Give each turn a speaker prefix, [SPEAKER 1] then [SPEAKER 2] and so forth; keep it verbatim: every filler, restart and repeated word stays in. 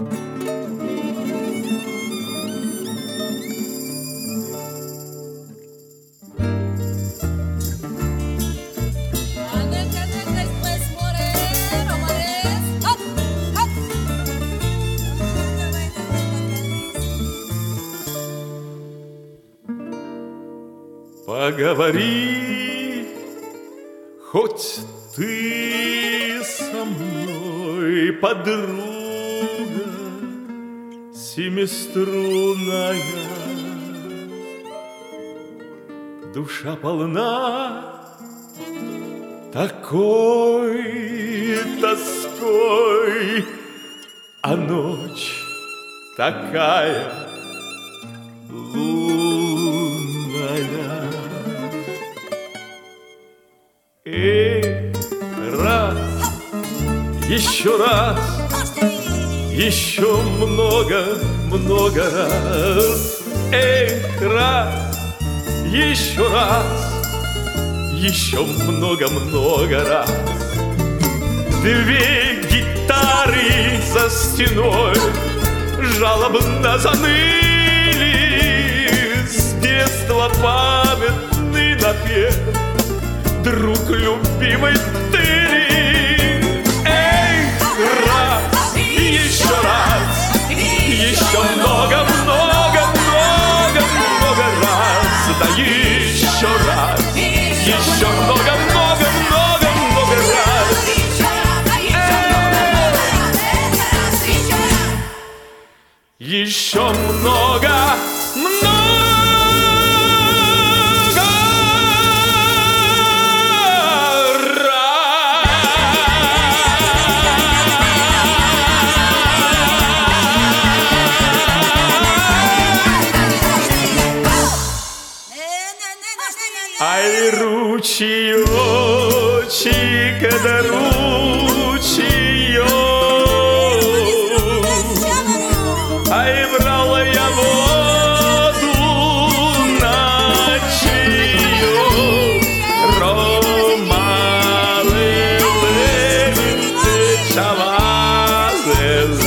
[SPEAKER 1] Поговори, хоть ты со мной, подруга семиструнная. Душа полна такой тоской, а ночь такая лунная. Эй, раз, еще раз, еще много, много раз. Эй, раз, еще раз, еще много-много раз. Две гитары за стеной жалобно заныли. С детства памятный напев, друг любимый ты. Эй, раз, еще раз, еще много-много-много-много раз. Да еще раз, еще много-много-много-много раз. Еще много, много. Ай, ручеёчек, да ручеёк. Ай, брала я воду на чаёк. Романы, чавазы,